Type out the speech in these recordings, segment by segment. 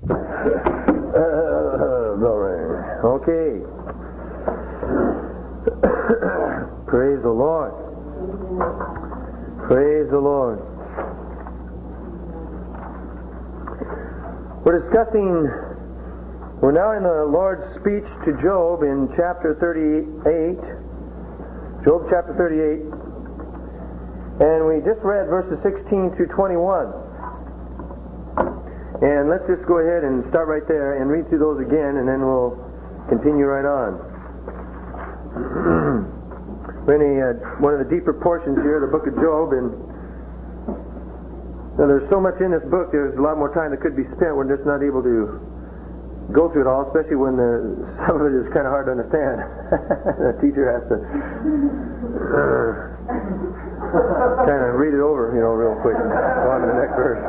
Glory. Okay. Praise the Lord. Praise the Lord. We're now in the Lord's speech to Job in chapter 38. Job chapter 38. And we just read verses 16 through 21. And let's just go ahead and start right there and read through those again, and then we'll continue right on. We're in one of the deeper portions here of the book of Job, and there's so much in this book, there's a lot more time that could be spent. We're just not able to go through it all, especially when some of it is kind of hard to understand. The teacher has to kind of read it over, real quick and go on to the next verse.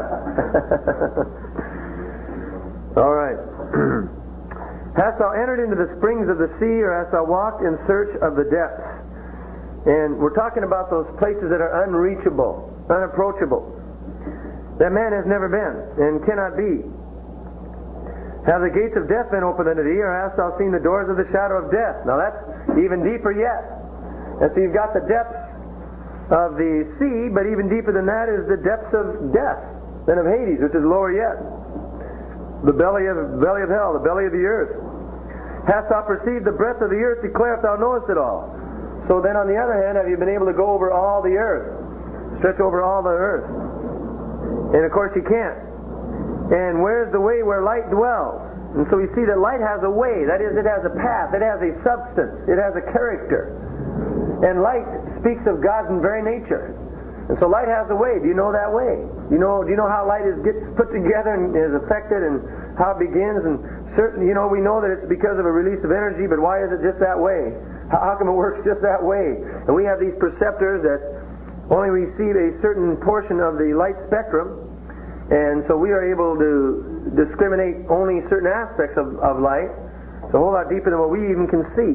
All right. Hast thou entered into the springs of the sea, or hast thou walked in search of the depths? And we're talking about those places that are unreachable, unapproachable, that man has never been and cannot be. Have the gates of death been opened unto thee, or hast thou seen the doors of the shadow of death? Now that's even deeper yet. And so you've got the depths of the sea, but even deeper than that is the depths of death, then of Hades, which is lower yet. The belly of hell, the belly of the earth. Hast thou perceived the breadth of the earth? Declare if thou knowest it all. So then on the other hand, have you been able to go over all the earth? Stretch over all the earth? And of course you can't. And where's the way where light dwells? And so we see that light has a way. That is, it has a path. It has a substance. It has a character. And light speaks of God's very nature. And so light has a way. Do you know that way? Do you know how light gets put together and is affected and how it begins? And we know that it's because of a release of energy, but why is it just that way? How come it works just that way? And we have these perceptors that only receive a certain portion of the light spectrum, and so we are able to discriminate only certain aspects of light. It's a whole lot deeper than what we even can see.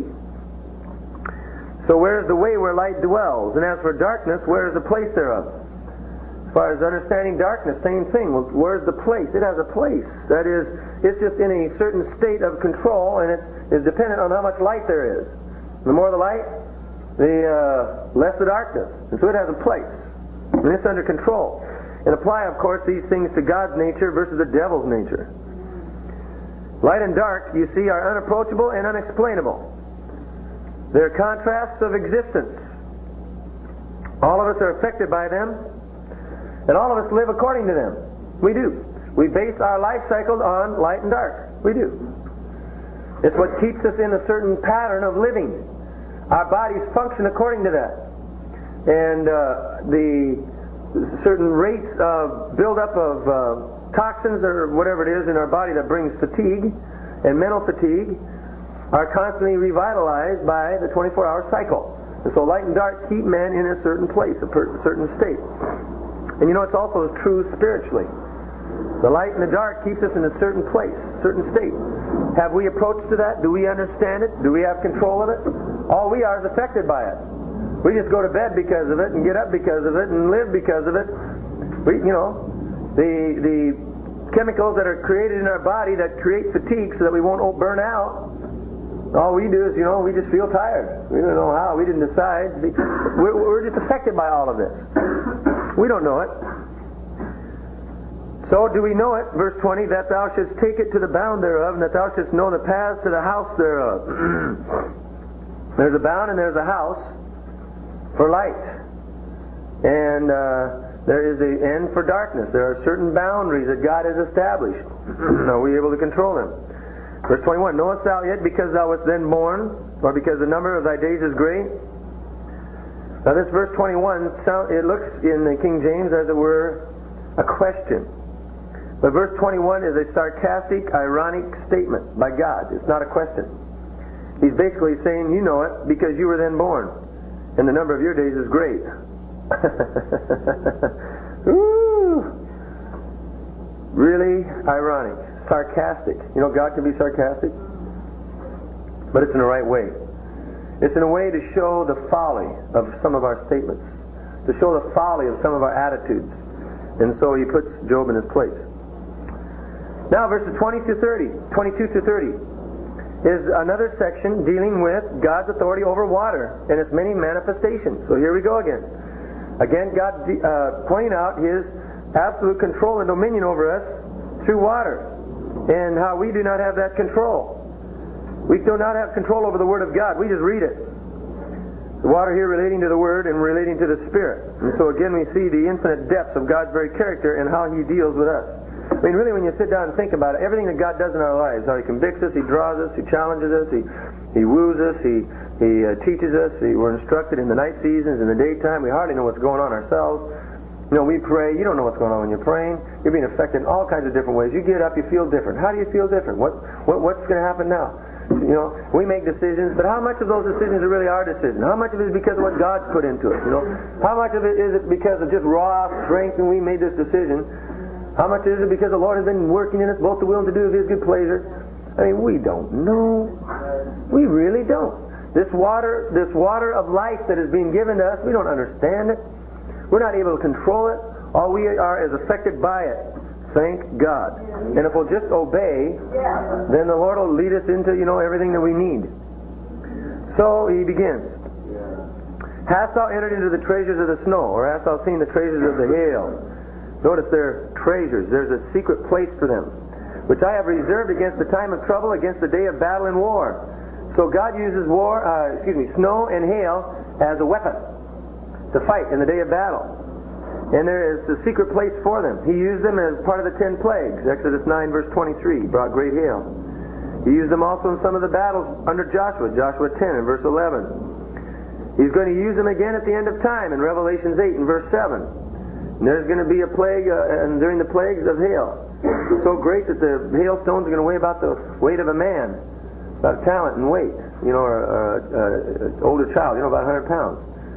So where is the way where light dwells? And as for darkness, where is the place thereof? As far as understanding darkness, same thing. Well, where's the place? It has a place. That is, it's just in a certain state of control, and it is dependent on how much light there is. The more the light, the less the darkness. And so it has a place. And it's under control. And apply, of course, these things to God's nature versus the devil's nature. Light and dark, you see, are unapproachable and unexplainable. They're contrasts of existence. All of us are affected by them, and all of us live according to them. We do. We base our life cycle on light and dark. We do. It's what keeps us in a certain pattern of living. Our bodies function according to that. And the certain rates of buildup of toxins or whatever it is in our body that brings fatigue and mental fatigue are constantly revitalized by the 24-hour cycle. And so light and dark keep man in a certain place, a certain state. And it's also true spiritually. The light and the dark keeps us in a certain place, certain state. Have we approached to that? Do we understand it? Do we have control of it? All we are is affected by it. We just go to bed because of it and get up because of it and live because of it. The chemicals that are created in our body that create fatigue so that we won't burn out, all we do is, we just feel tired. We don't know how. We didn't decide. We're just affected by all of this. We don't know it. So do we know it, verse 20, that thou shouldst take it to the bound thereof, and that thou shouldst know the paths to the house thereof. There's a bound and there's a house for light. And there is an end for darkness. There are certain boundaries that God has established. Are we able to control them? Verse 21, knowest thou yet because thou wast then born, or because the number of thy days is great? Now this verse 21, it looks in the King James as it were a question. But verse 21 is a sarcastic, ironic statement by God. It's not a question. He's basically saying, you know it because you were then born, and the number of your days is great. Ooh. Really ironic. Sarcastic. God can be sarcastic, but it's in the right way. It's in a way to show the folly of some of our statements, to show the folly of some of our attitudes. And so he puts Job in his place. Now verses 22 to 30 is another section dealing with God's authority over water and its many manifestations. So here we go again. Again, God pointing out His absolute control and dominion over us through water, and how we do not have that control. We do not have control over the Word of God. We just read it. The water here relating to the Word and relating to the Spirit. And so again we see the infinite depths of God's very character and how He deals with us. I mean, really, when you sit down and think about it, everything that God does in our lives, how He convicts us, He draws us, He challenges us, He woos us, He teaches us, we're instructed in the night seasons, in the daytime. We hardly know what's going on ourselves. You know, we pray, you don't know what's going on when you're praying. You're being affected in all kinds of different ways. You get up, you feel different. How do you feel different? What's going to happen now? You know, we make decisions, but how much of those decisions are really our decision? How much of it is because of what God's put into it? You know, how much of it is it because of just raw strength and we made this decision? How much is it because the Lord has been working in us both to will and to do of His good pleasure? I mean, we don't know. We really don't. This water of life that is being given to us, we don't understand it. We're not able to control it. All we are is affected by it. Thank God. And if we'll just obey, then the Lord will lead us into, everything that we need. So He begins. Hast thou entered into the treasures of the snow, or hast thou seen the treasures of the hail? Notice they're treasures. There's a secret place for them, which I have reserved against the time of trouble, against the day of battle and war. So God uses snow and hail as a weapon to fight in the day of battle. And there is a secret place for them. He used them as part of the 10 plagues. Exodus 9 verse 23 brought great hail. He used them also in some of the battles under Joshua. Joshua 10 and verse 11. He's going to use them again at the end of time in Revelations 8 and verse 7. And there's going to be a plague and during the plagues of hail. So great that the hailstones are going to weigh about the weight of a man. About talent and weight. Or an older child, about 100 pounds.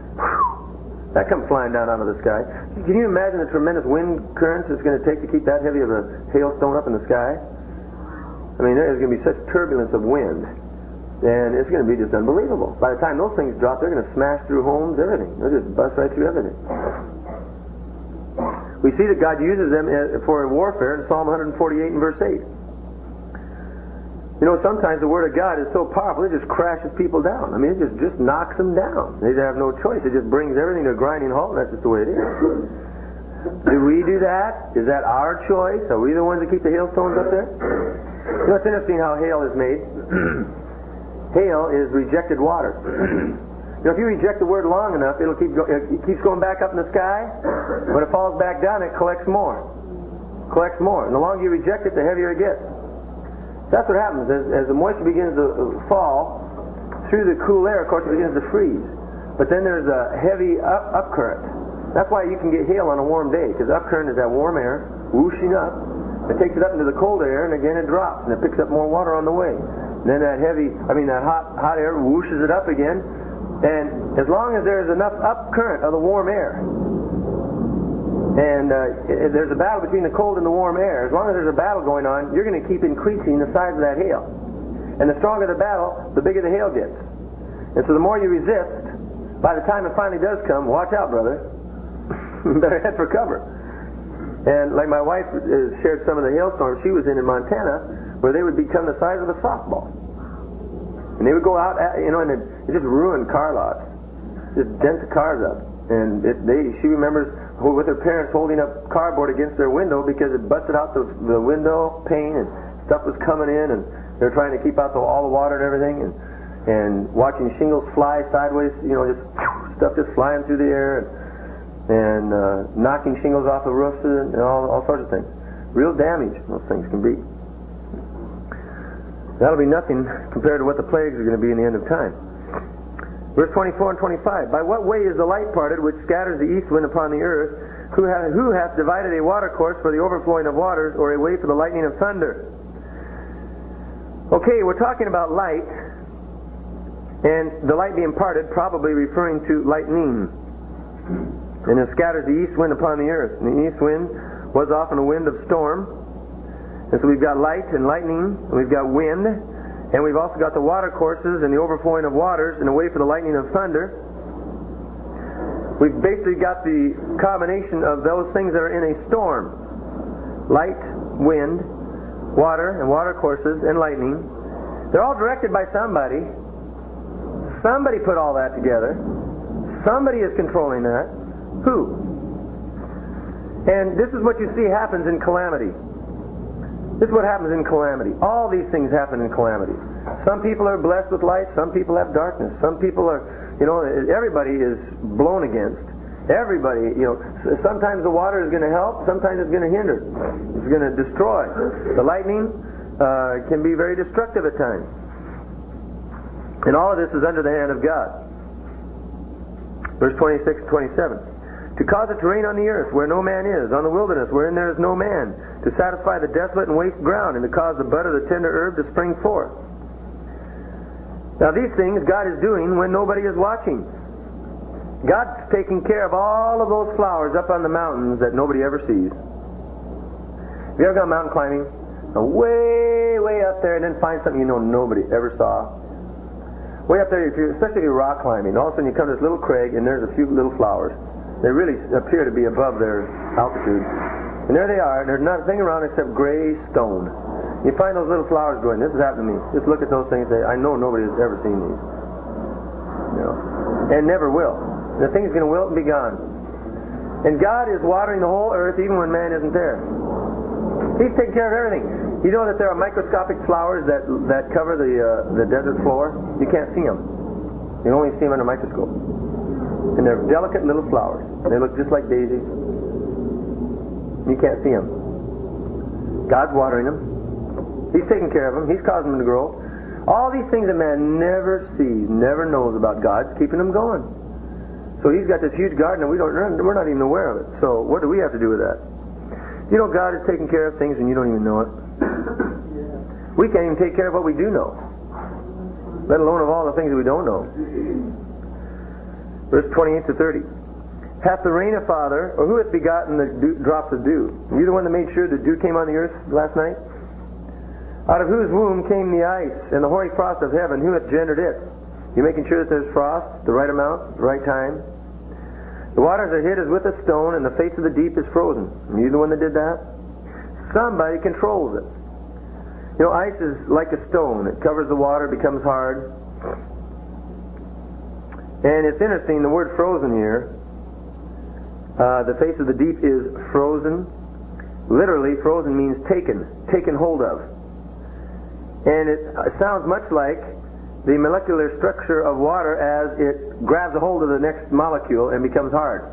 That comes flying down out of the sky. Can you imagine the tremendous wind currents it's going to take to keep that heavy of a hailstone up in the sky? I mean, there's going to be such turbulence of wind. And it's going to be just unbelievable. By the time those things drop, they're going to smash through homes, everything. They'll just bust right through everything. We see that God uses them for warfare in Psalm 148 and verse 8. Sometimes the Word of God is so powerful, it just crashes people down. I mean, it just knocks them down. They have no choice. It just brings everything to a grinding halt, and that's just the way it is. Do we do that? Is that our choice? Are we the ones that keep the hailstones up there? It's interesting how hail is made. Hail is rejected water. If you reject the Word long enough, it keeps going back up in the sky. When it falls back down, it collects more. And the longer you reject it, the heavier it gets. That's what happens. As the moisture begins to fall through the cool air, of course, it begins to freeze. But then there's a heavy up current. That's why you can get hail on a warm day, because up current is that warm air whooshing up. It takes it up into the cold air, and again it drops, and it picks up more water on the way. And then that hot air whooshes it up again. And as long as there's enough up current of the warm air, and there's a battle between the cold and the warm air, as long as there's a battle going on, you're going to keep increasing the size of that hail. And the stronger the battle, the bigger the hail gets. And so the more you resist, by the time it finally does come, watch out, brother. You better head for cover. And like my wife shared some of the hailstorms she was in Montana, where they would become the size of a softball. And they would go out, and it just ruined car lots. Just dent the cars up. And she remembers with her parents holding up cardboard against their window because it busted out the window pane and stuff was coming in, and they're trying to keep out all the water and everything, and watching shingles fly sideways, just stuff just flying through the air, and knocking shingles off the roofs and all sorts of things. Real damage those things can be. That'll be nothing compared to what the plagues are going to be in the end of time. Verse 24 and 25. By what way is the light parted which scatters the east wind upon the earth? Who hath divided a water course for the overflowing of waters, or a way for the lightning of thunder? Okay, we're talking about light, and the light being parted, probably referring to lightning. And it scatters the east wind upon the earth. And the east wind was often a wind of storm. And so we've got light and lightning, and we've got wind, and we've also got the water courses and the overflowing of waters and a way for the lightning of thunder. We've basically got the combination of those things that are in a storm. Light, wind, water and water courses and lightning. They're all directed by somebody. Somebody put all that together. Somebody is controlling that. Who? And this is what you see happens in calamity. This is what happens in calamity. All these things happen in calamity. Some people are blessed with light. Some people have darkness. Some people are, everybody is blown against. Everybody, sometimes the water is going to help. Sometimes it's going to hinder. It's going to destroy. The lightning can be very destructive at times. And all of this is under the hand of God. Verse 26 and 27. To cause it to rain on the earth where no man is, on the wilderness wherein there is no man, to satisfy the desolate and waste ground, and to cause the bud of the tender herb to spring forth. Now these things God is doing when nobody is watching. God's taking care of all of those flowers up on the mountains that nobody ever sees. Have you ever gone mountain climbing? Way, way up there, and then find something nobody ever saw? Way up there, especially if you're rock climbing, all of a sudden you come to this little crag, and there's a few little flowers. They really appear to be above their altitude. And there they are, and there's nothing around except gray stone. You find those little flowers growing. This has happened to me. Just look at those things and say, I know nobody has ever seen these. And never will. The thing's going to wilt and be gone. And God is watering the whole earth even when man isn't there. He's taking care of everything. You know that there are microscopic flowers that cover the desert floor? You can't see them. You can only see them under a microscope. And they're delicate little flowers. They look just like daisies. You can't see them. God's watering them. He's taking care of them. He's causing them to grow. All these things that man never sees, never knows about, God's keeping them going. So He's got this huge garden and we're not even aware of it. So what do we have to do with that? God is taking care of things and you don't even know it. We can't even take care of what we do know, let alone of all the things that we don't know. Verse 28 to 30. Hath the rain a father, or who hath begotten the drops of dew? Are you the one that made sure the dew came on the earth last night? Out of whose womb came the ice and the hoary frost of heaven? Who hath gendered it? You making sure that there's frost, the right amount, the right time? The waters are hid as with a stone, and the face of the deep is frozen. Are you the one that did that? Somebody controls it. Ice is like a stone. It covers the water, becomes hard. And it's interesting, the word frozen here, the face of the deep is frozen. Literally, frozen means taken hold of. And it sounds much like the molecular structure of water as it grabs a hold of the next molecule and becomes hard.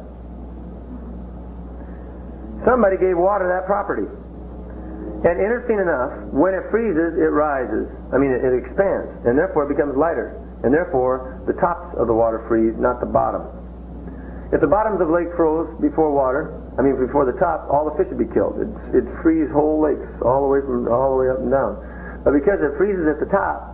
Somebody gave water that property. And interesting enough, when it freezes, it rises. It expands, and therefore it becomes lighter. And therefore, the tops of the water freeze, not the bottom. If the bottoms of the lake froze before before the top, all the fish would be killed. It'd freeze whole lakes all the way up and down. But because it freezes at the top,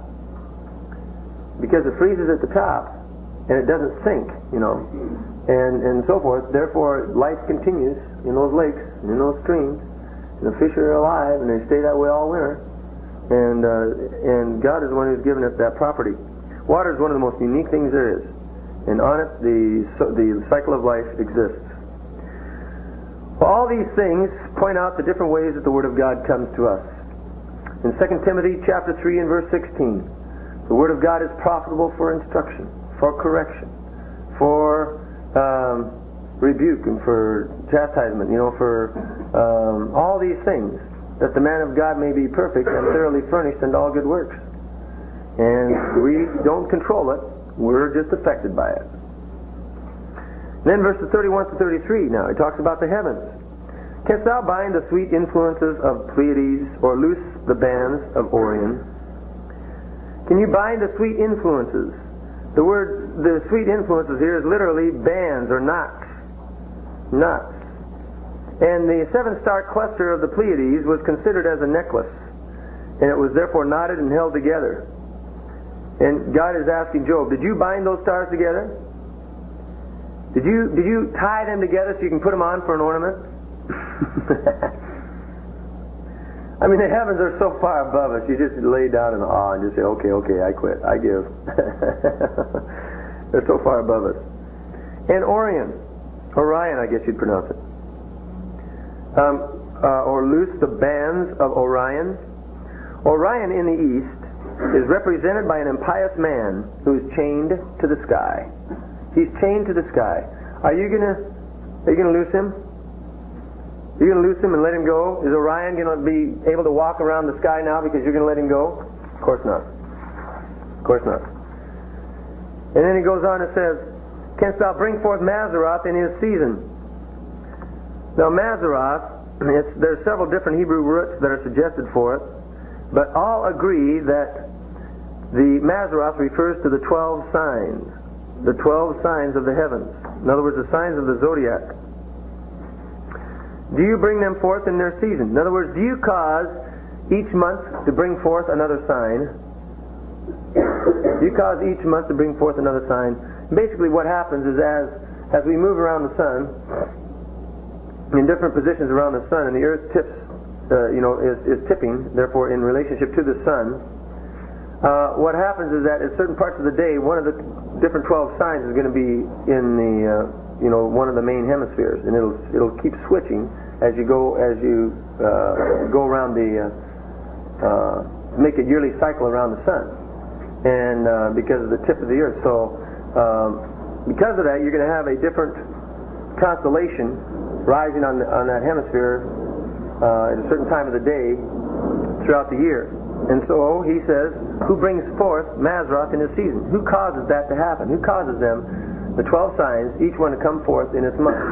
and it doesn't sink, and so forth, therefore life continues in those lakes and in those streams, and the fish are alive, and they stay that way all winter. And God is the one who's given it that property. Water is one of the most unique things there is, and on it the cycle of life exists. Well, all these things point out the different ways that the Word of God comes to us. In 2 Timothy chapter 3 and verse 16, the Word of God is profitable for instruction, for correction, for rebuke, and for chastisement, for all these things, that the man of God may be perfect and thoroughly furnished unto all good works. And we don't control it, we're just affected by it. Then verses 31 to 33, now he talks about the heavens. Canst thou bind the sweet influences of Pleiades, or loose the bands of Orion? Can you bind the sweet influences? The sweet influences here is literally bands or knots. Knots. And the seven-star cluster of the Pleiades was considered as a necklace, and it was therefore knotted and held together. And God is asking Job, did you bind those stars together? Did you tie them together so you can put them on for an ornament? The heavens are so far above us, you just lay down in awe and just say, okay, I quit, I give. They're so far above us. And Orion, I guess you'd pronounce it. Or loose the bands of Orion. Orion in the east is represented by an impious man who is chained to the sky. He's chained to the sky. Are you gonna loose him? Are you gonna loose him and let him go? Is Orion gonna be able to walk around the sky now because you're gonna let him go? Of course not. Of course not. And then he goes on and says, "Canst thou bring forth Mazzaroth in his season?" Now Mazzaroth, there's several different Hebrew roots that are suggested for it, but all agree that the Mazzaroth refers to the 12 signs. The 12 signs of the heavens. In other words, the signs of the zodiac. Do you bring them forth in their season? In other words, do you cause each month to bring forth another sign? Do you cause each month to bring forth another sign? Basically what happens is as we move around the sun, in different positions around the sun, and the earth tips, is tipping, therefore in relationship to the sun, what happens is that at certain parts of the day, one of the different 12 signs is going to be in the one of the main hemispheres, and it'll keep switching as you go around make a yearly cycle around the sun, and because of the tip of the earth. So because of that, you're going to have a different constellation rising on that hemisphere at a certain time of the day throughout the year. And so he says, who brings forth Mazzaroth in his season? Who causes that to happen? Who causes them, the 12 signs, each one to come forth in its month?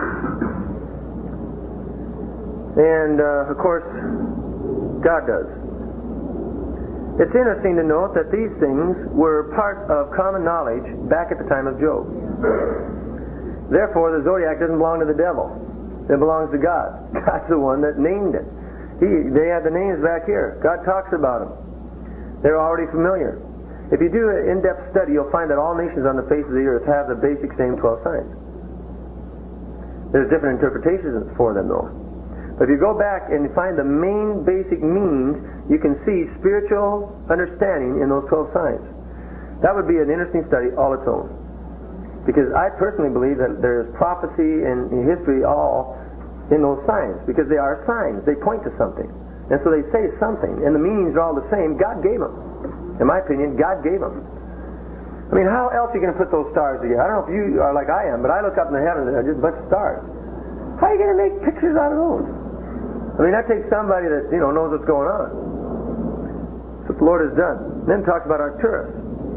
And of course, God does. It's interesting to note that these things were part of common knowledge back at the time of Job. Therefore, the zodiac doesn't belong to the devil. It belongs to God. God's the one that named it. They have the names back here. God talks about them. They're already familiar. If you do an in-depth study, you'll find that all nations on the face of the earth have the basic same 12 signs. There's different interpretations for them, though. But if you go back and find the main basic means, you can see spiritual understanding in those 12 signs. That would be an interesting study all its own. Because I personally believe that there's prophecy and history all in those signs, because they are signs. They point to something. And so they say something, and the meanings are all the same. God gave them. In my opinion, God gave them. I mean, how else are you going to put those stars together? I don't know if you are like I am, but I look up in the heavens and there's just a bunch of stars. How are you going to make pictures out of those? I mean, that takes somebody that knows what's going on. That's what the Lord has done. And then it talks about Arcturus.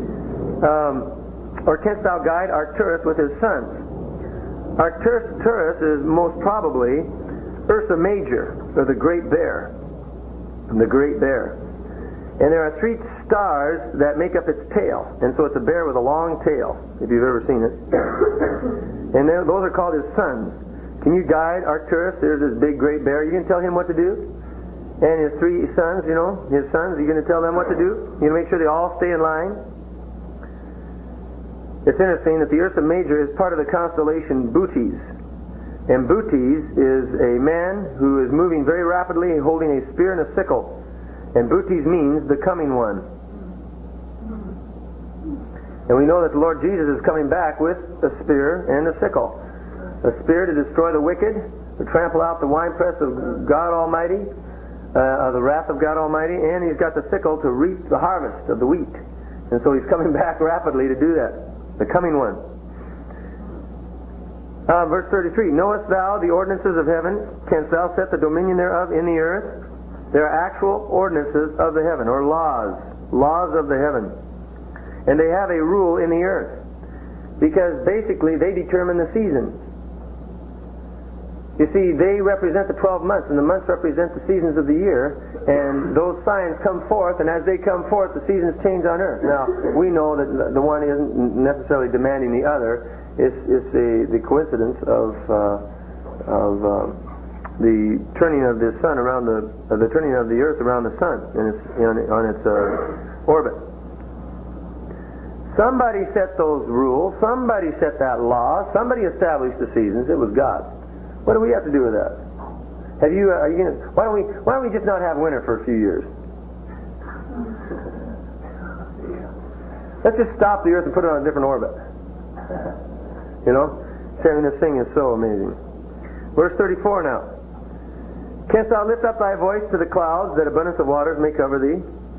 Or canst thou guide Arcturus with his sons? Arcturus is most probably Ursa Major, or the Great Bear. The Great Bear. And there are 3 stars that make up its tail. And so it's a bear with a long tail, if you've ever seen it. And those are called his sons. Can you guide Arcturus? There's this big Great Bear. You can tell him what to do? And his 3 sons, his sons, are you going to tell them what to do? You going to make sure they all stay in line? It's interesting that the Ursa Major is part of the constellation Bootes. And Bootes is a man who is moving very rapidly, holding a spear and a sickle. And Bootes means the coming one. And we know that the Lord Jesus is coming back with a spear and a sickle. A spear to destroy the wicked, to trample out the winepress of God Almighty, the wrath of God Almighty, and he's got the sickle to reap the harvest of the wheat. And so he's coming back rapidly to do that. The coming one. Verse 33, knowest thou the ordinances of heaven? Canst thou set the dominion thereof in the earth? There are actual ordinances of the heaven, or laws of the heaven. And they have a rule in the earth. Because basically they determine the seasons. You see, they represent the 12 months, and the months represent the seasons of the year, and those signs come forth, and as they come forth, the seasons change on earth. Now, we know that the one isn't necessarily demanding the other. It's the coincidence of the turning of the sun around the turning of the earth around the sun, and on its orbit. Somebody set those rules. Somebody set that law. Somebody established the seasons. It was God. What do we have to do with that? Are you gonna? Why don't we just not have winter for a few years? Let's just stop the earth and put it on a different orbit. Saying this thing is so amazing. Verse 34 now. Canst thou lift up thy voice to the clouds, that abundance of waters may cover thee?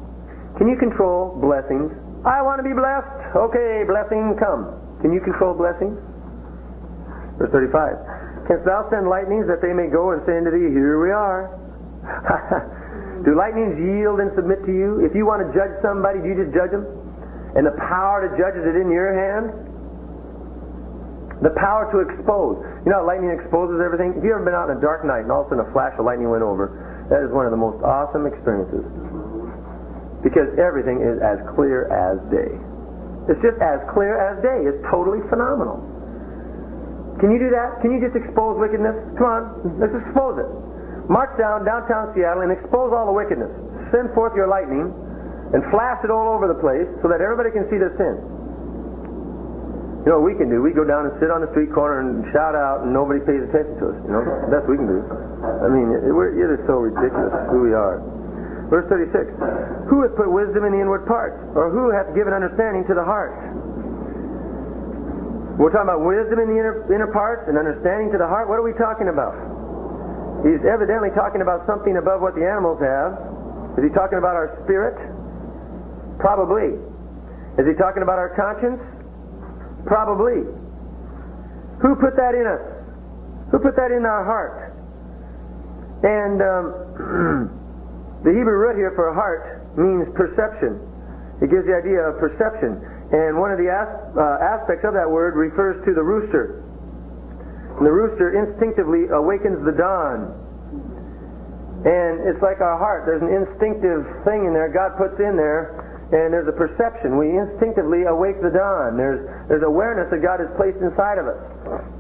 Can you control blessings? I want to be blessed. Okay, blessing, come. Can you control blessings? Verse 35. Canst thou send lightnings that they may go and say unto thee, here we are? Do lightnings yield and submit to you? If you want to judge somebody, do you just judge them? And the power to judge, is it in your hand? The power to expose. You know how lightning exposes everything? Have you ever been out in a dark night and all of a sudden a flash of lightning went over? That is one of the most awesome experiences. Because everything is as clear as day. It's just as clear as day. It's totally phenomenal. Can you do that? Can you just expose wickedness? Come on, let's expose it. March downtown Seattle and expose all the wickedness. Send forth your lightning and flash it all over the place so that everybody can see their sin. You know what we can do? We go down and sit on the street corner and shout out and nobody pays attention to us. You know, that's what we can do. I mean, it is so ridiculous who we are. Verse 36. Who hath put wisdom in the inward parts? Or who hath given understanding to the heart? We're talking about wisdom in the inner parts and understanding to the heart. What are we talking about? He's evidently talking about something above what the animals have. Is he talking about our spirit? Probably. Is he talking about our conscience? Probably. Who put that in us? Who put that in our heart? And the Hebrew root here for heart means perception. It gives the idea of perception. And one of the aspects of that word refers to the rooster. And the rooster instinctively awakens the dawn. And it's like our heart. There's an instinctive thing in there God puts in there. And there's a perception. We instinctively awake the dawn. There's awareness that God has placed inside of us.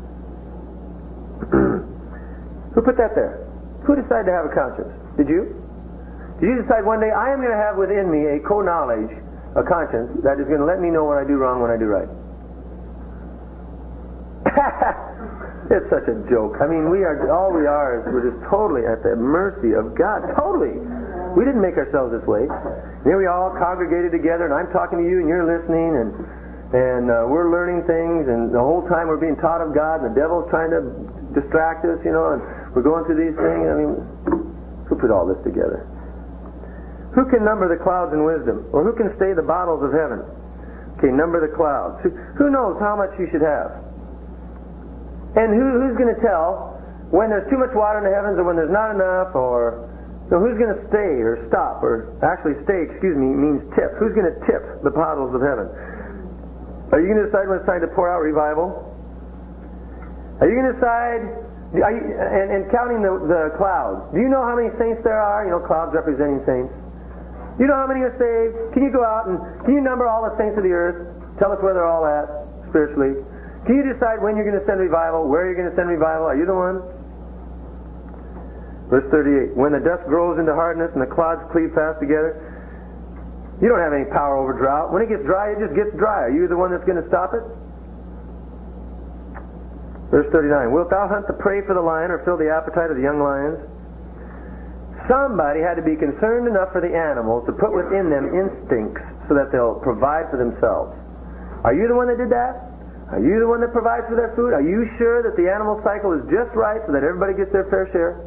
Who put that there? Who decided to have a conscience? Did you? Did you decide one day, I am going to have within me a co-knowledge, a conscience, that is going to let me know when I do wrong, when I do right? It's such a joke. I mean, all we are is we're just totally at the mercy of God. Totally. We didn't make ourselves this way. Here we all congregated together, and I'm talking to you, and you're listening, and we're learning things, and the whole time we're being taught of God, and the devil's trying to distract us, you know, and we're going through these things. I mean, who put all this together? Who can number the clouds in wisdom? Or who can stay the bottles of heaven? Okay, number the clouds. Who knows how much you should have? And who's going to tell when there's too much water in the heavens or when there's not enough? Or so who's going to stay or stop? Or actually stay, means tip. Who's going to tip the bottles of heaven? Are you going to decide when it's time to pour out revival? Are you going to decide, and counting the clouds, do you know how many saints there are? You know, clouds representing saints. Do you know how many are saved? Can you go out and can you number all the saints of the earth? Tell us where they're all at spiritually. Can you decide when you're going to send revival, where you're going to send revival? Are you the one? Verse 38. When the dust grows into hardness and the clouds cleave fast together, you don't have any power over drought. When it gets dry, it just gets dry. Are you the one that's going to stop it? Verse 39. Wilt thou hunt the prey for the lion or fill the appetite of the young lions? Somebody had to be concerned enough for the animals to put within them instincts so that they'll provide for themselves. Are you the one that did that? Are you the one that provides for their food? Are you sure that the animal cycle is just right so that everybody gets their fair share?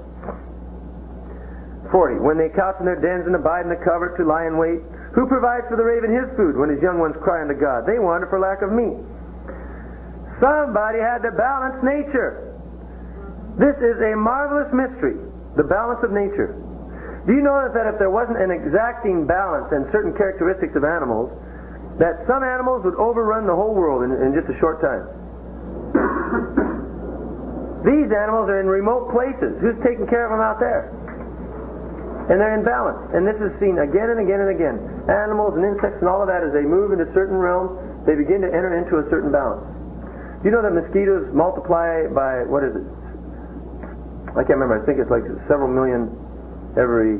40. When they couch in their dens and abide in the covert to lie in wait, who provides for the raven his food when his young ones cry unto God? They wander for lack of meat. Somebody had to balance nature. This is a marvelous mystery, the balance of nature. Do you know that if there wasn't an exacting balance and certain characteristics of animals, that some animals would overrun the whole world in just a short time? These animals are in remote places. Who's taking care of them out there? And they're in balance. And this is seen again and again and again. Animals and insects and all of that, as they move into certain realms, they begin to enter into a certain balance. Do you know that mosquitoes multiply by, what is it? I can't remember. I think it's like several million every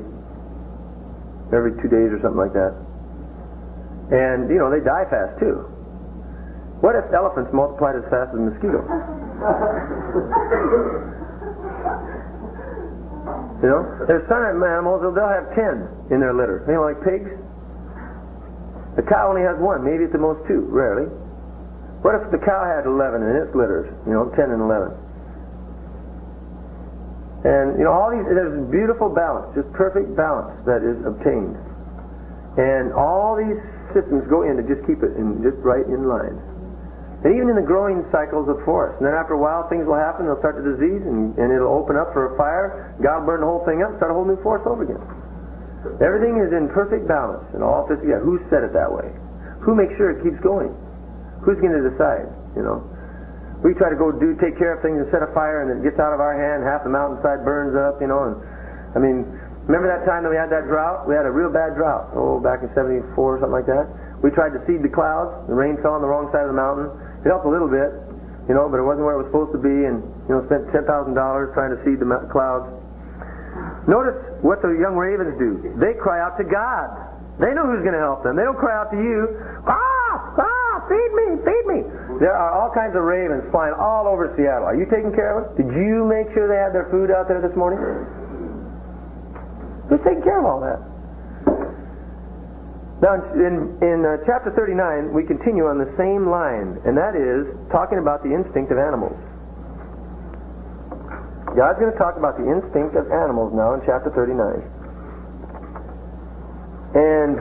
2 days or something like that. And, you know, they die fast too. What if elephants multiplied as fast as mosquitoes? You know, there's some animals, they'll have 10 in their litter. You know, like pigs. The cow only has 1, maybe at the most 2, rarely. What if the cow had 11 in its litters? You know, 10 and 11. And, you know, all these, there's beautiful balance, just perfect balance that is obtained. And all these systems go in to just keep it just right in line. And even in the growing cycles of forests. And then after a while, things will happen. They'll start to disease, and it'll open up for a fire. God will burn the whole thing up, start a whole new forest over again. Everything is in perfect balance and all fits together. Who said it that way? Who makes sure it keeps going? Who's going to decide? We try to go take care of things and set a fire, and it gets out of our hand. Half the mountainside burns up. And remember that time that we had that drought? We had a real bad drought. Back in '74 or something like that. We tried to seed the clouds. The rain fell on the wrong side of the mountain. It helped a little bit, but it wasn't where it was supposed to be, and spent $10,000 trying to seed the clouds. Notice what the young ravens do. They cry out to God. They know who's going to help them. They don't cry out to you. Feed me, feed me. There are all kinds of ravens flying all over Seattle. Are you taking care of them? Did you make sure they had their food out there this morning? Who's taking care of all that? Now, in chapter 39, we continue on the same line, and that is talking about the instinct of animals. God's going to talk about the instinct of animals now in chapter 39. And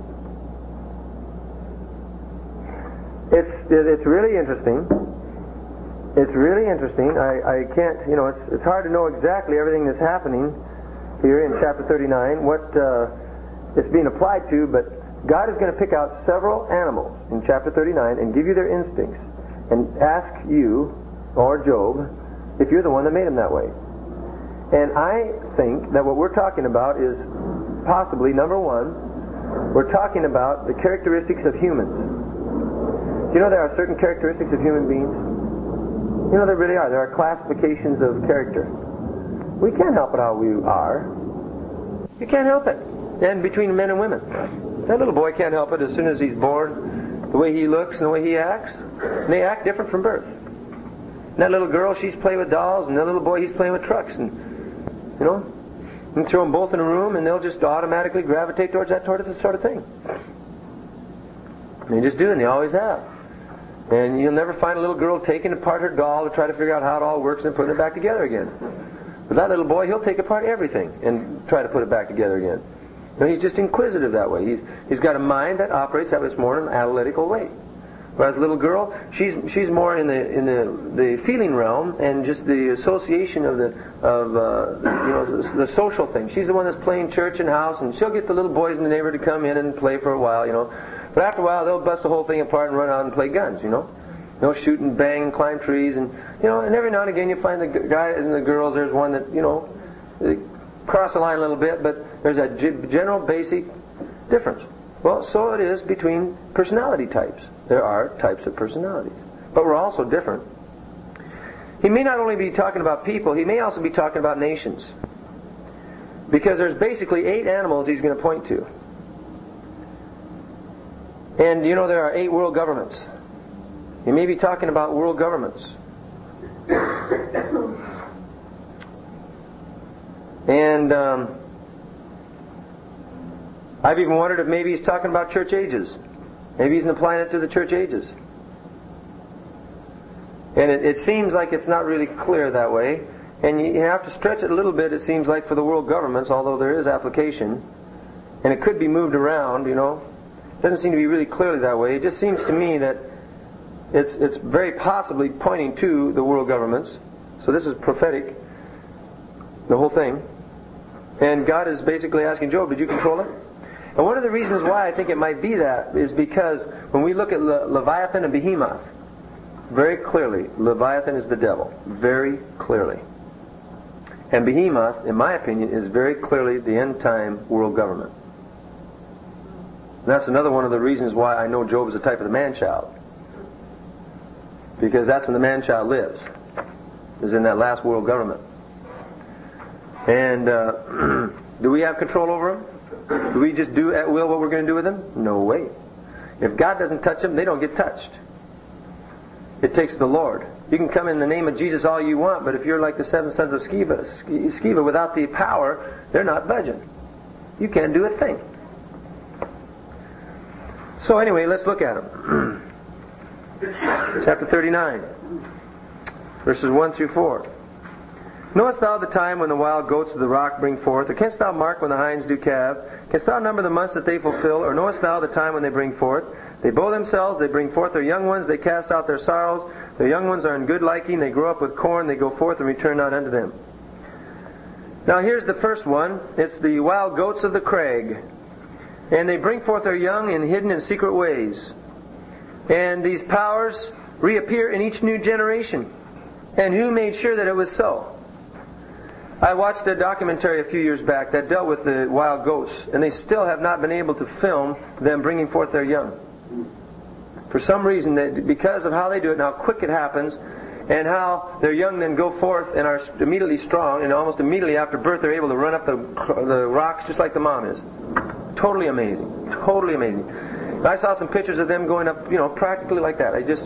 it's really interesting. It's really interesting. I can't, it's hard to know exactly everything that's happening here in chapter 39, what it's being applied to, but God is going to pick out several animals in chapter 39 and give you their instincts and ask you, or Job, if you're the one that made them that way. And I think that what we're talking about is possibly, number one, we're talking about the characteristics of humans. Do you know there are certain characteristics of human beings? There really are. There are classifications of character. We can't help it how we are. You can't help it. And between men and women. That little boy can't help it as soon as he's born, the way he looks and the way he acts. And they act different from birth. And that little girl, she's playing with dolls, and that little boy, he's playing with trucks. And, you throw them both in a room, and they'll just automatically gravitate towards that sort of thing. And they just do, and they always have. And you'll never find a little girl taking apart her doll to try to figure out how it all works and putting it back together again. But that little boy, he'll take apart everything and try to put it back together again. He's just inquisitive that way. He's got a mind that operates that way more in an analytical way. Whereas a little girl, she's more in the feeling realm and just the association of the social thing. She's the one that's playing church and house, and she'll get the little boys in the neighborhood to come in and play for a while, But after a while, they'll bust the whole thing apart and run out and play guns, They'll shoot and bang and climb trees, and every now and again you find the guy and the girls. There's one that they cross the line a little bit, but there's a general basic difference. Well, so it is between personality types. There are types of personalities, but we're also different. He may not only be talking about people; he may also be talking about nations, because there's basically 8 animals he's going to point to, and there are 8 world governments. He may be talking about world governments. And I've even wondered if maybe he's talking about church ages. Maybe he's applying it to the church ages. And it seems like it's not really clear that way. And you have to stretch it a little bit, it seems like, for the world governments, although there is application. And it could be moved around, It doesn't seem to be really clearly that way. It just seems to me that it's very possibly pointing to the world governments. So this is prophetic, the whole thing. And God is basically asking Job, did you control it? And one of the reasons why I think it might be that is because when we look at Leviathan and Behemoth, very clearly, Leviathan is the devil. Very clearly. And Behemoth, in my opinion, is very clearly the end-time world government. And that's another one of the reasons why I know Job is a type of the man-child. Because that's when the man-child lives, is in that last world government. And do we have control over them? Do we just do at will what we're going to do with them? No way. If God doesn't touch them, they don't get touched. It takes the Lord. You can come in the name of Jesus all you want, but if you're like the 7 sons of Sceva, without the power, they're not budging. You can't do a thing. So anyway, let's look at them. Chapter 39, verses 1 through 4. Knowest thou the time when the wild goats of the rock bring forth? Or canst thou mark when the hinds do calve? Canst thou number the months that they fulfill, or knowest thou the time when they bring forth? They bow themselves, they bring forth their young ones, they cast out their sorrows. Their young ones are in good liking, they grow up with corn, they go forth and return not unto them. Now here's the first one. It's the wild goats of the crag. And they bring forth their young in hidden and secret ways. And these powers reappear in each new generation. And who made sure that it was so? I watched a documentary a few years back that dealt with the wild goats, and they still have not been able to film them bringing forth their young. For some reason, because of how they do it and how quick it happens, and how their young then go forth and are immediately strong, and almost immediately after birth they're able to run up the rocks just like the mom is. Totally amazing. Totally amazing. I saw some pictures of them going up, practically like that. I just,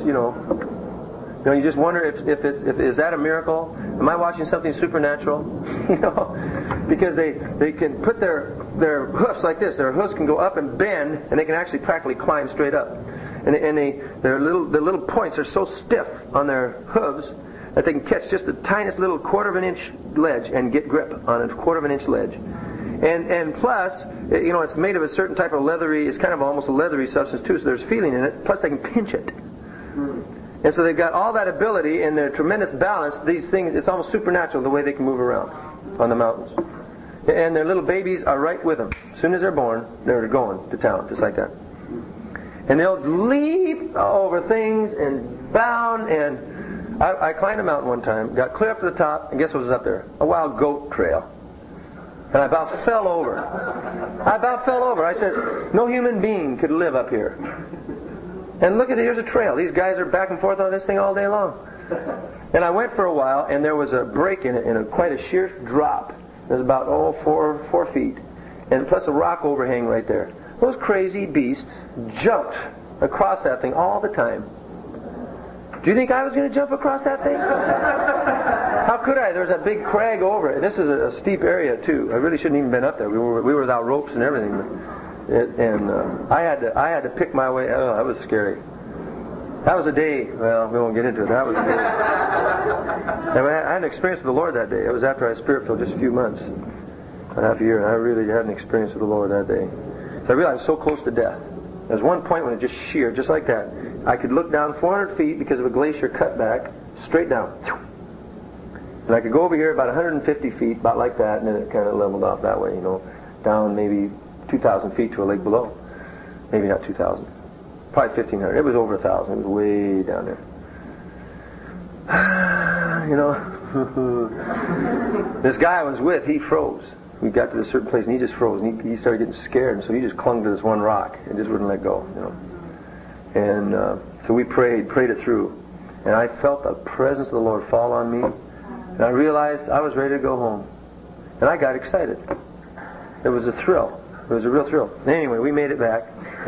you just wonder if is that a miracle? Am I watching something supernatural? Because they can put their hoofs like this. Their hoofs can go up and bend, and they can actually practically climb straight up. And the little points are so stiff on their hooves that they can catch just the tiniest little 1/4 of an inch ledge and get grip on a 1/4 of an inch ledge. And plus, it's made of a certain type of leathery. It's kind of almost a leathery substance too. So there's feeling in it. Plus, they can pinch it. And so they've got all that ability and their tremendous balance. These things, it's almost supernatural the way they can move around on the mountains. And their little babies are right with them. As soon as they're born, they're going to town, just like that. And they'll leap over things and bound. And I climbed a mountain one time, got clear up to the top, and guess what was up there? A wild goat trail. And I about fell over. I said, no human being could live up here. And look at it, here's a trail. These guys are back and forth on this thing all day long. And I went for a while, and there was a break in it, and quite a sheer drop. It was about, 4 feet. And plus a rock overhang right there. Those crazy beasts jumped across that thing all the time. Do you think I was going to jump across that thing? How could I? There was that big crag over it. And this is a steep area, too. I really shouldn't even been up there. We were without ropes and everything. I had to pick my way. Oh, that was scary. That was a day. Well, we won't get into it. That was a day. I had an experience with the Lord that day. It was after I spirit-filled just a few months, about half a year, and I really had an experience with the Lord that day. So I realized I was so close to death. There was one point when it just sheared, just like that. I could look down 400 feet because of a glacier cut back, straight down. And I could go over here about 150 feet, about like that, and then it kind of leveled off that way, down maybe 2,000 feet to a lake below. Maybe not 2,000. Probably 1,500. It was over 1,000. It was way down there. This guy I was with, he froze. We got to a certain place and he just froze. And he started getting scared, and so he just clung to this one rock and just wouldn't let go. And so we prayed it through. And I felt the presence of the Lord fall on me. And I realized I was ready to go home. And I got excited. It was a thrill. It was a real thrill. Anyway, we made it back.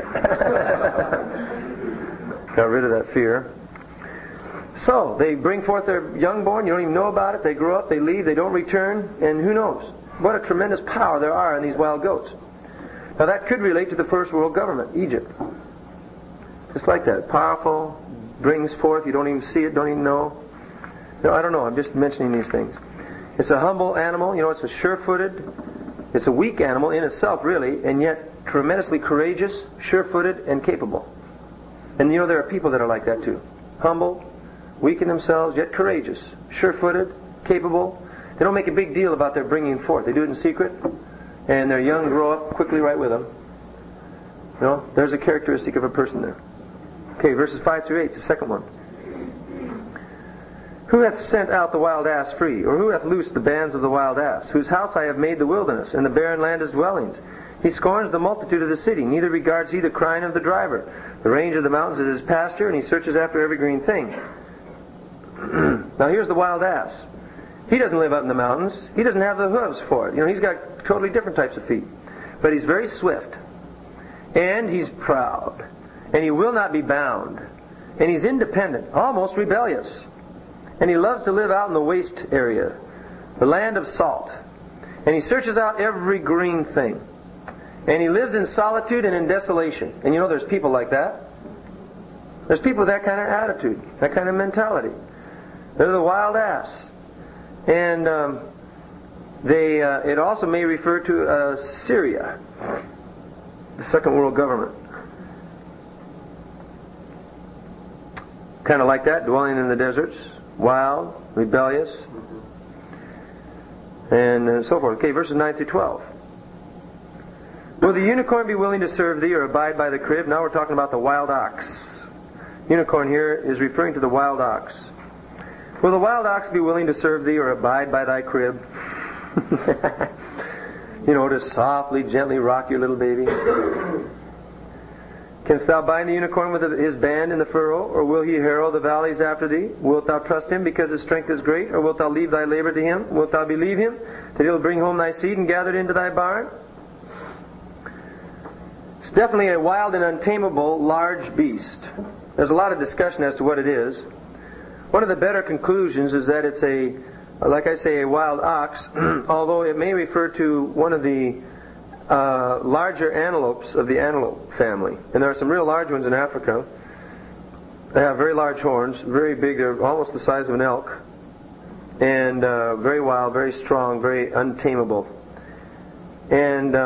Got rid of that fear. So, they bring forth their youngborn. You don't even know about it. They grow up, they leave, they don't return. And who knows? What a tremendous power there are in these wild goats. Now that could relate to the first world government, Egypt. Just like that. Powerful, brings forth, you don't even see it, don't even know. I don't know. I'm just mentioning these things. It's a humble animal. It's a sure-footed. It's a weak animal in itself, really, and yet tremendously courageous, sure-footed, and capable. And there are people that are like that too. Humble, weak in themselves, yet courageous, sure-footed, capable. They don't make a big deal about their bringing forth. They do it in secret, and their young grow up quickly right with them. There's a characteristic of a person there. Okay, verses 5 through 8, the second one. Who hath sent out the wild ass free? Or who hath loosed the bands of the wild ass? Whose house I have made the wilderness, and the barren land his dwellings. He scorns the multitude of the city, neither regards he the crying of the driver. The range of the mountains is his pasture, and he searches after every green thing. Now here's the wild ass. He doesn't live up in the mountains. He doesn't have the hooves for it. He's got totally different types of feet. But he's very swift. And he's proud. And he will not be bound. And he's independent, almost rebellious. And he loves to live out in the waste area, the land of salt. And he searches out every green thing. And he lives in solitude and in desolation. And there's people like that. There's people with that kind of attitude, that kind of mentality. They're the wild ass. And it also may refer to Syria. the second world government. Kind of like that, dwelling in the deserts, wild, rebellious, and so forth. Okay, verses 9 through 12. Will the unicorn be willing to serve thee or abide by the crib? Now we're talking about the wild ox. Unicorn here is referring to the wild ox. Will the wild ox be willing to serve thee or abide by thy crib? To softly, gently rock your little baby. Canst thou bind the unicorn with his band in the furrow, or will he harrow the valleys after thee? Wilt thou trust him because his strength is great, or wilt thou leave thy labor to him? Wilt thou believe him that he'll bring home thy seed and gather it into thy barn? It's definitely a wild and untamable large beast. There's a lot of discussion as to what it is. One of the better conclusions is that it's a wild ox, although it may refer to one of the larger antelopes of the antelope family. And there are some real large ones in Africa. They have very large horns, very big, they're almost the size of an elk. And very wild, very strong, very untamable. And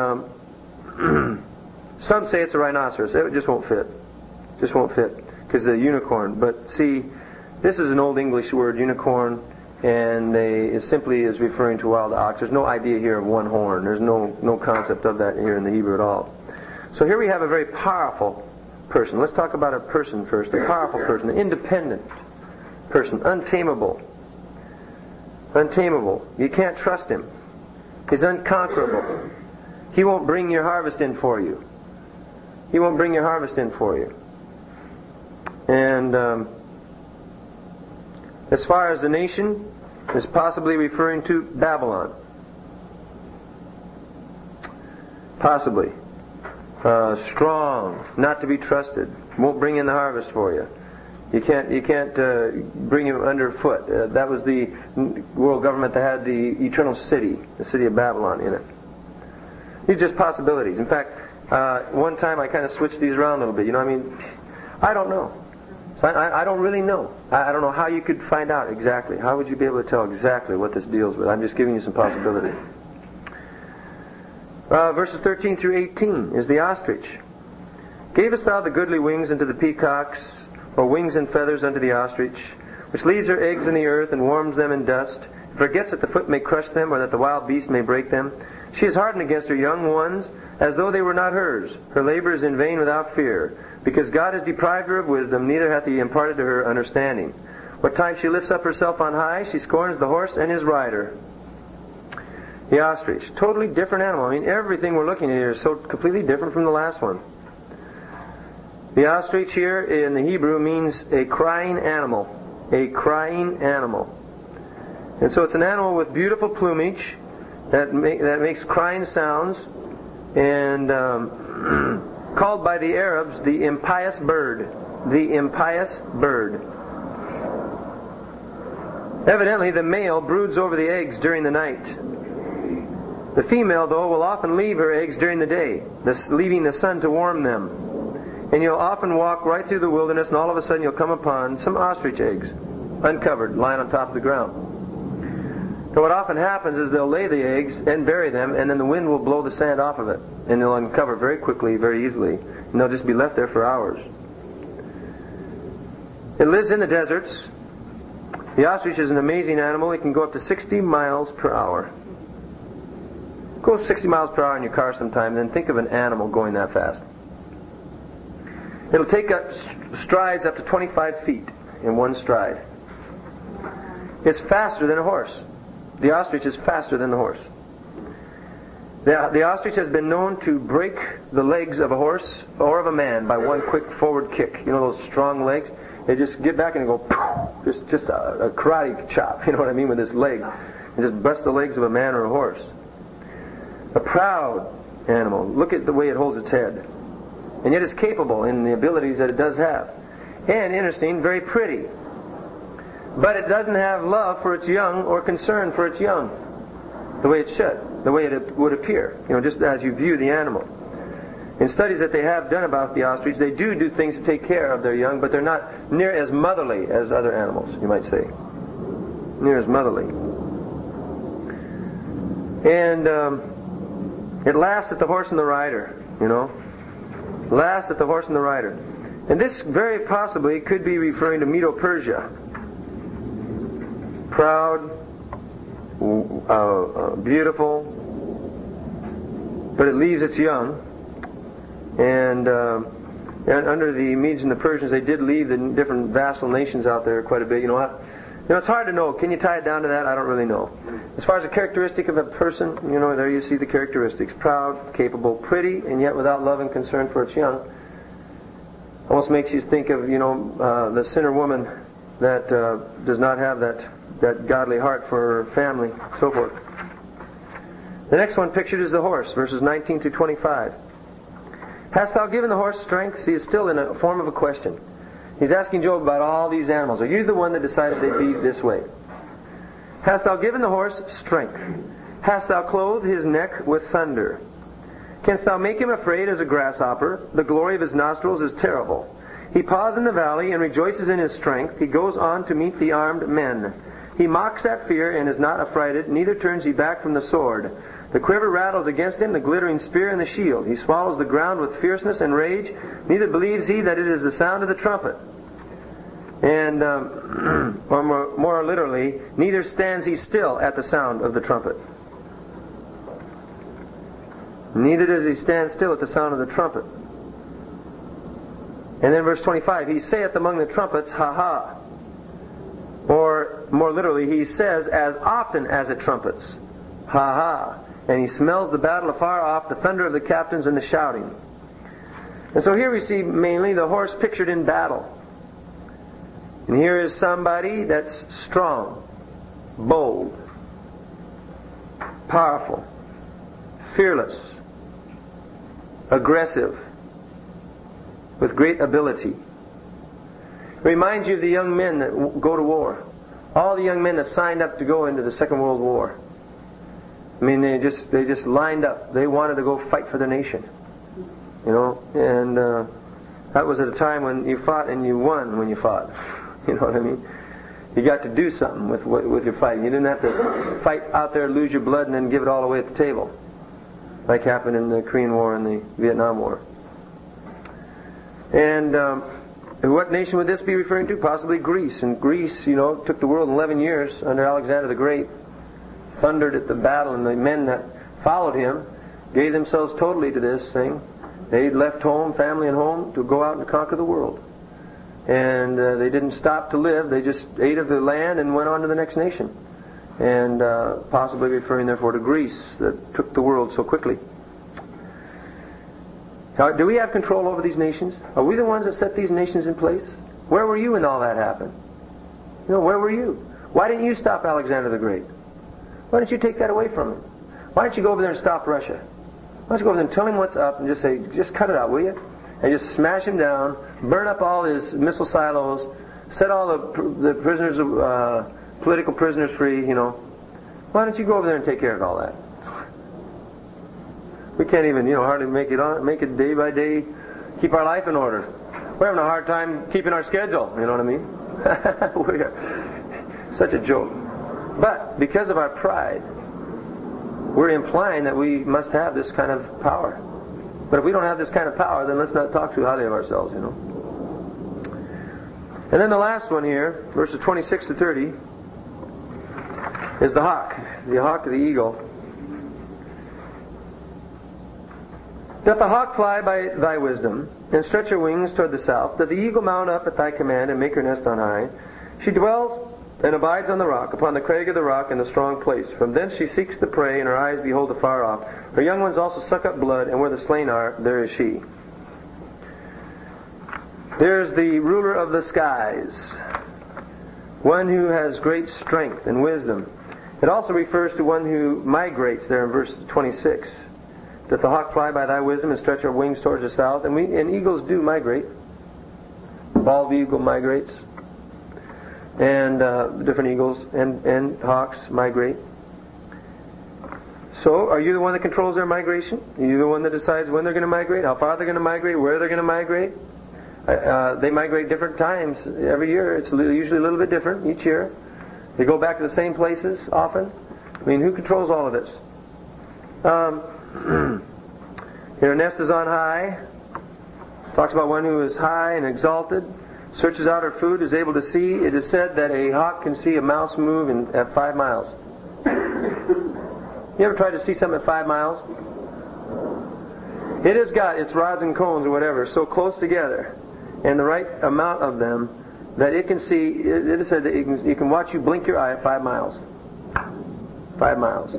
some say it's a rhinoceros. It just won't fit. Just won't fit. Because it's a unicorn. But see, this is an Old English word, unicorn. And it simply is referring to wild ox. There's no idea here of one horn. There's no concept of that here in the Hebrew at all. So here we have a very powerful person. Let's talk about a person first. A powerful person, an independent person, untamable. Untamable. You can't trust him. He's unconquerable. He won't bring your harvest in for you. He won't bring your harvest in for you. And as far as the nation, is possibly referring to Babylon. Possibly. Strong, not to be trusted. Won't bring in the harvest for you. You can't bring him underfoot. That was the world government that had the eternal city, the city of Babylon in it. These are just possibilities. In fact, one time I kind of switched these around a little bit. I don't know. So I don't really know. I don't know how you could find out exactly. How would you be able to tell exactly what this deals with? I'm just giving you some possibility. Verses 13 through 18 is the ostrich. Gavest thou the goodly wings unto the peacocks, or wings and feathers unto the ostrich, which leaves her eggs in the earth and warms them in dust, and forgets that the foot may crush them, or that the wild beast may break them? She is hardened against her young ones, as though they were not hers. Her labor is in vain without fear. Because God has deprived her of wisdom, neither hath He imparted to her understanding. What time she lifts up herself on high, she scorns the horse and his rider. The ostrich. Totally different animal. Everything we're looking at here is so completely different from the last one. The ostrich here in the Hebrew means a crying animal. A crying animal. And so it's an animal with beautiful plumage that makes crying sounds, and called by the Arabs the impious bird. The impious bird. Evidently the male broods over the eggs during the night. The female, though, will often leave her eggs during the day, leaving the sun to warm them. And you'll often walk right through the wilderness, and all of a sudden you'll come upon some ostrich eggs, uncovered, lying on top of the ground. So what often happens is they'll lay the eggs and bury them, and then the wind will blow the sand off of it. And they'll uncover very quickly, very easily. And they'll just be left there for hours. It lives in the deserts. The ostrich is an amazing animal. It can go up to 60 miles per hour. Go 60 miles per hour in your car sometime, then think of an animal going that fast. It'll take up strides up to 25 feet in one stride. It's faster than a horse. The ostrich is faster than the horse. The ostrich has been known to break the legs of a horse or of a man by one quick forward kick. Those strong legs? They just get back and go, just a karate chop, with his leg. And just bust the legs of a man or a horse. A proud animal. Look at the way it holds its head. And yet it's capable in the abilities that it does have. And interesting, very pretty. But it doesn't have love for its young or concern for its young. The way it should. The way it would appear. Just as you view the animal. In studies that they have done about the ostrich, they do things to take care of their young, but they're not near as motherly as other animals, you might say. Near as motherly. And It laughs at the horse and the rider, Laughs at the horse and the rider. And this very possibly could be referring to Medo-Persia. Proud, beautiful, but it leaves its young. And under the Medes and the Persians, they did leave the different vassal nations out there quite a bit. It's hard to know. Can you tie it down to that? I don't really know. As far as a characteristic of a person, there you see the characteristics. Proud, capable, pretty, and yet without love and concern for its young. Almost makes you think of, the sinner woman that does not have that godly heart for her family, so forth. The next one pictured is the horse, verses 19 to 25. Hast thou given the horse strength? See, it's still in a form of a question. He's asking Job about all these animals. Are you the one that decided they'd be this way? Hast thou given the horse strength? Hast thou clothed his neck with thunder? Canst thou make him afraid as a grasshopper? The glory of his nostrils is terrible. He paws in the valley and rejoices in his strength. He goes on to meet the armed men. He mocks at fear and is not affrighted, neither turns he back from the sword. The quiver rattles against him, the glittering spear and the shield. He swallows the ground with fierceness and rage, neither believes he that it is the sound of the trumpet. And, or more literally, neither stands he still at the sound of the trumpet. Neither does he stand still at the sound of the trumpet. And then verse 25, he saith among the trumpets, ha ha. Or, more literally, he says, as often as it trumpets, ha ha. And he smells the battle afar off, the thunder of the captains and the shouting. And so here we see mainly the horse pictured in battle. And here is somebody that's strong, bold, powerful, fearless, aggressive, with great ability. It reminds you of the young men that go to war. All the young men that signed up to go into the Second World War. I mean, they just lined up. They wanted to go fight for their nation. And that was at a time when you fought and you won when you fought. You know what I mean? You got to do something with your fighting. You didn't have to fight out there, lose your blood, and then give it all away at the table, like happened in the Korean War and the Vietnam War. And what nation would this be referring to? Possibly Greece. And Greece, took the world in 11 years under Alexander the Great. Thundered at the battle, and the men that followed him gave themselves totally to this thing. They left home, family and home, to go out and conquer the world. And they didn't stop to live. They just ate of the land and went on to the next nation. And possibly referring therefore to Greece that took the world so quickly. Now, do we have control over these nations? Are we the ones that set these nations in place? Where were you when all that happened? Where were you? Why didn't you stop Alexander the Great? Why don't you take that away from him? Why don't you go over there and stop Russia? Why don't you go over there and tell him what's up and just say, just cut it out, will you? And just smash him down, burn up all his missile silos, set all the prisoners, political prisoners free, Why don't you go over there and take care of all that? We can't even, hardly make it day by day, keep our life in order. We're having a hard time keeping our schedule, you know what I mean? We're such a joke. But because of our pride, we're implying that we must have this kind of power. But if we don't have this kind of power, then let's not talk too highly of ourselves, And then the last one here, verses 26 to 30, is the hawk of the eagle. Doth the hawk fly by thy wisdom, and stretch her wings toward the south? Doth the eagle mount up at thy command, and make her nest on high? She dwells and abides on the rock, upon the crag of the rock in the strong place. From thence she seeks the prey, and her eyes behold afar off. Her young ones also suck up blood, and where the slain are, there is she. There's the ruler of the skies, one who has great strength and wisdom. It also refers to one who migrates there in verse 26. Doth the hawk fly by thy wisdom, and stretch her wings towards the south? And eagles do migrate. Bald eagle migrates. And different eagles and hawks migrate. So, are you the one that controls their migration? Are you the one that decides when they're going to migrate, how far they're going to migrate, where they're going to migrate? They migrate different times every year. It's usually a little bit different each year. They go back to the same places often. Who controls all of this? Here, a nest is on high. Talks about one who is high and exalted, searches out her food, is able to see. It is said that a hawk can see a mouse move at 5 miles. You ever tried to see something at 5 miles? It has got its rods and cones or whatever so close together, and the right amount of them, that it can see. It is said that it can watch you blink your eye at 5 miles. 5 miles.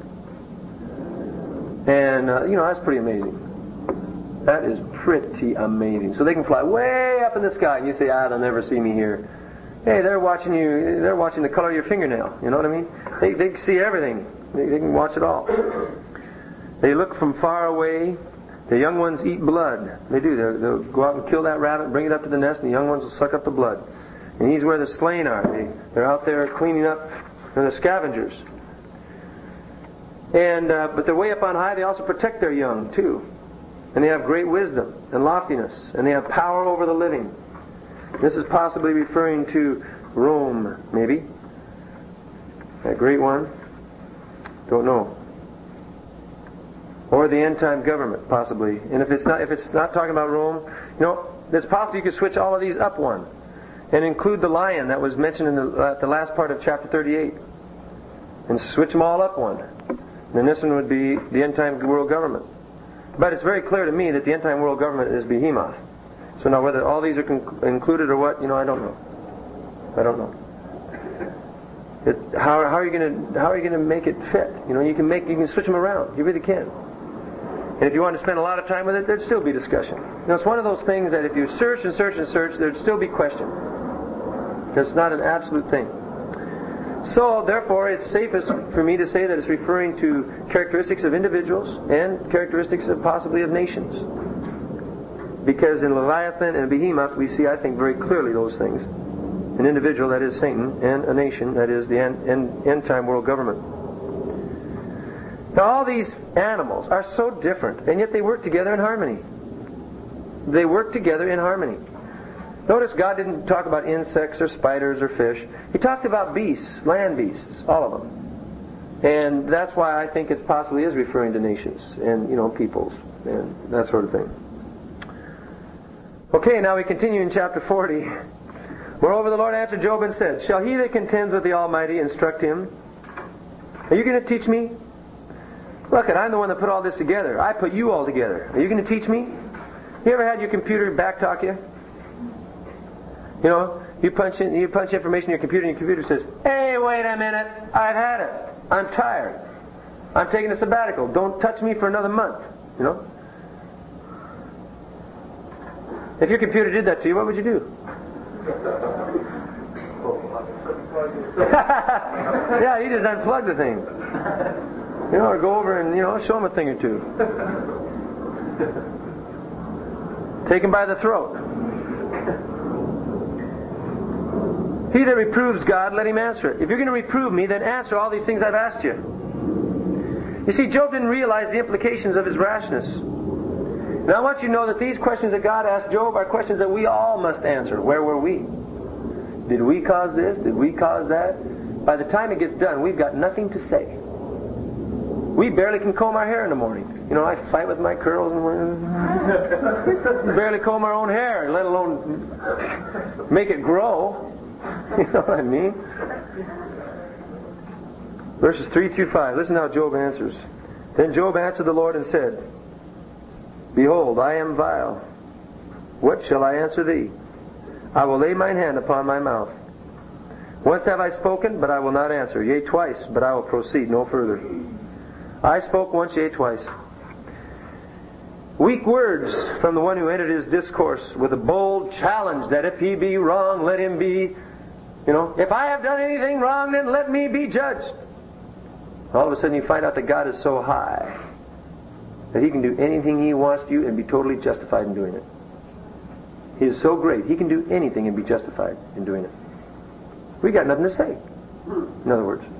And, that's pretty amazing. That is pretty amazing. So they can fly way up in the sky, and you say, they'll never see me here. Hey, they're watching you. They're watching the color of your fingernail. You know what I mean? They can see everything. They can watch it all. They look from far away. The young ones eat blood. They do. They'll go out and kill that rabbit, bring it up to the nest, and the young ones will suck up the blood. And he's where the slain are. They're out there cleaning up. They're the scavengers. And but they're way up on high. They also protect their young too. And they have great wisdom and loftiness, and they have power over the living. This is possibly referring to Rome, maybe. That great one. Don't know. Or the end-time government, possibly. And if it's not talking about Rome, it's possible you could switch all of these up one, and include the lion that was mentioned in the last part of chapter 38, and switch them all up one. And then this one would be the end-time world government. But it's very clear to me that the end-time world government is Behemoth. So now whether all these are included or what, I don't know. I don't know. How are you going to make it fit? You can switch them around. You really can. And if you want to spend a lot of time with it, there'd still be discussion. It's one of those things that if you search and search and search, there'd still be question. It's not an absolute thing. So, therefore, it's safest for me to say that it's referring to characteristics of individuals and characteristics of possibly of nations. Because in Leviathan and Behemoth, we see, I think, very clearly those things. An individual, that is Satan, and a nation, that is the end-time world government. Now, all these animals are so different, and yet they work together in harmony. They work together in harmony. Notice God didn't talk about insects or spiders or fish. He talked about beasts, land beasts, all of them. And that's why I think it possibly is referring to nations and, peoples and that sort of thing. Okay, now we continue in chapter 40. Moreover, the Lord answered Job and said, Shall he that contends with the Almighty instruct him? Are you going to teach me? Look, I'm the one that put all this together. I put you all together. Are you going to teach me? You ever had your computer backtalk you? You punch information in your computer, and your computer says, Hey, wait a minute. I've had it. I'm tired. I'm taking a sabbatical. Don't touch me for another month. If your computer did that to you, what would you do? Yeah, you just unplug the thing. Or go over and, show them a thing or two. Take him by the throat. He that reproves God, let him answer it. If you're going to reprove me, then answer all these things I've asked you. You see, Job didn't realize the implications of his rashness. And I want you to know that these questions that God asked Job are questions that we all must answer. Where were we? Did we cause this? Did we cause that? By the time it gets done, we've got nothing to say. We barely can comb our hair in the morning. I fight with my curls and barely comb our own hair, let alone make it grow. You know what I mean? Verses 3 through 5. Listen how Job answers. Then Job answered the Lord and said, Behold, I am vile. What shall I answer thee? I will lay mine hand upon my mouth. Once have I spoken, but I will not answer. Yea, twice, but I will proceed no further. I spoke once, yea, twice. Weak words from the one who entered his discourse with a bold challenge that if he be wrong, let him be, if I have done anything wrong, then let me be judged. All of a sudden you find out that God is so high that He can do anything He wants to you and be totally justified in doing it. He is so great, He can do anything and be justified in doing it. We got nothing to say. In other words,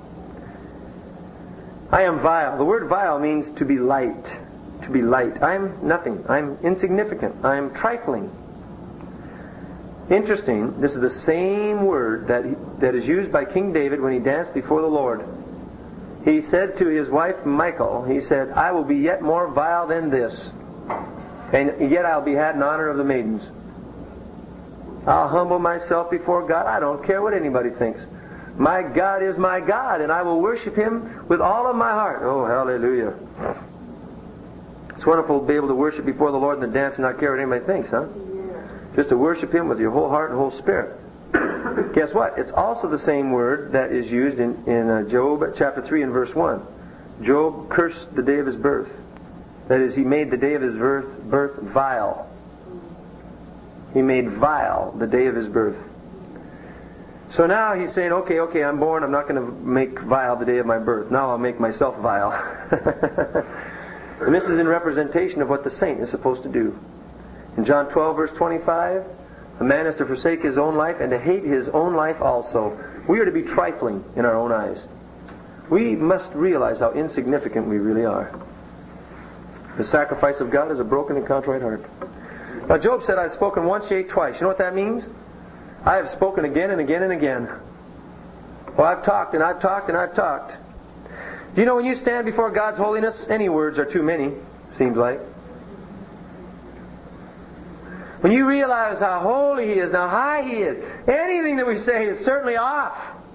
I am vile. The word vile means to be light. To be light. I'm nothing. I'm insignificant. I'm trifling. Interesting, this is the same word that is used by King David when he danced before the Lord. he said to his wife Michal, he said, I will be yet more vile than this, and yet I'll be had in honor of the maidens. I'll humble myself before God. I don't care what anybody thinks. My God is my God, and I will worship Him with all of my heart. Oh, hallelujah. It's wonderful to be able to worship before the Lord and to dance and not care what anybody thinks, huh? Just to worship Him with your whole heart and whole spirit. Guess what? It's also the same word that is used in Job chapter 3 and verse 1. Job cursed the day of his birth. That is, he made the day of his birth vile. He made vile the day of his birth. So now he's saying, okay, I'm born. I'm not going to make vile the day of my birth. Now I'll make myself vile. And this is in representation of what the saint is supposed to do. In John 12, verse 25, a man is to forsake his own life and to hate his own life also. We are to be trifling in our own eyes. We must realize how insignificant we really are. The sacrifice of God is a broken and contrite heart. Now Job said, I've spoken once, yea, twice. You know what that means? I have spoken again and again and again. Well, I've talked and I've talked and I've talked. Do you know when you stand before God's holiness, any words are too many, seems like. When you realize how holy He is, how high He is, anything that we say is certainly off.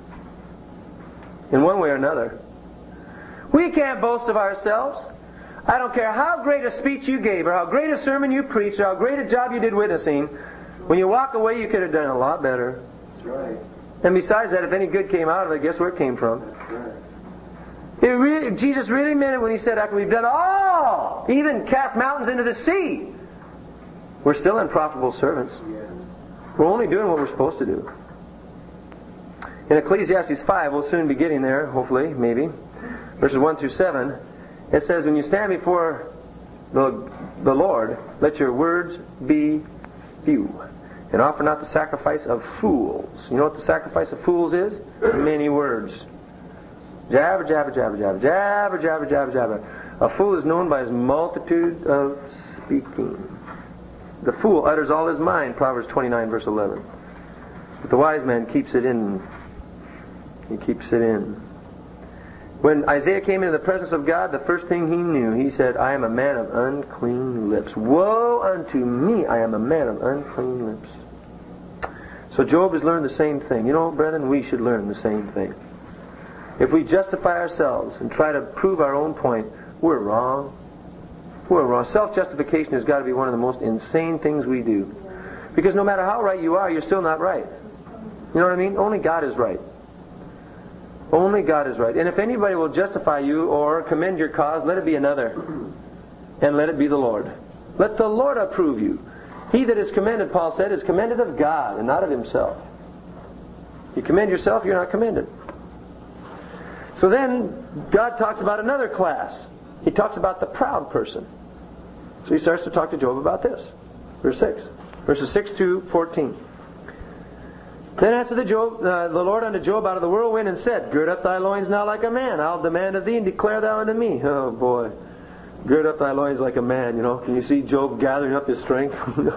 In one way or another. We can't boast of ourselves. I don't care how great a speech you gave, or how great a sermon you preached, or how great a job you did witnessing. When you walk away, you could have done a lot better. That's right. And besides that, if any good came out of it, guess where it came from? That's right. Jesus really meant it when He said, after we've done all, even cast mountains into the sea, we're still unprofitable servants. Yeah. We're only doing what we're supposed to do. In Ecclesiastes 5, we'll soon be getting there, hopefully, maybe, verses 1 through 7, it says, when you stand before the Lord, let your words be few, and offer not the sacrifice of fools. You know what the sacrifice of fools is? Many words. Jabber, jabber, jabber, jabber, jabber, jabber, jabber, jabber. A fool is known by his multitude of speaking. The fool utters all his mind, Proverbs 29, verse 11. But the wise man keeps it in. He keeps it in. When Isaiah came into the presence of God, the first thing he knew, he said, I am a man of unclean lips. Woe unto me, I am a man of unclean lips. So Job has learned the same thing. You know, brethren, we should learn the same thing. If we justify ourselves and try to prove our own point, we're wrong. We're wrong. Self-justification has got to be one of the most insane things we do. Because no matter how right you are, you're still not right. You know what I mean? Only God is right. Only God is right. And if anybody will justify you or commend your cause, let it be another. And let it be the Lord. Let the Lord approve you. He that is commended, Paul said, is commended of God and not of himself. You commend yourself, you're not commended. So then, God talks about another class. He talks about the proud person. So he starts to talk to Job about this. Verse 6. Verses 6 through 14. Then answered the Lord unto Job out of the whirlwind and said, Gird up thy loins now like a man. I'll demand of thee and declare thou unto me. Oh boy. Gird up thy loins like a man, you know. Can you see Job gathering up his strength?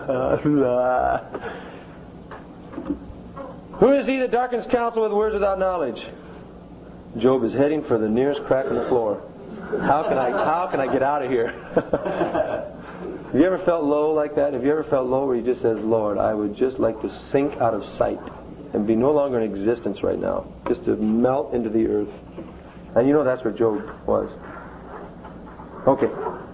Who is he that darkens counsel with words without knowledge? Job is heading for the nearest crack in the floor. How can I get out of here? Have you ever felt low like that? Have you ever felt low where you just says, Lord, I would just like to sink out of sight and be no longer in existence right now, just to melt into the earth? And you know that's where Job was. Okay.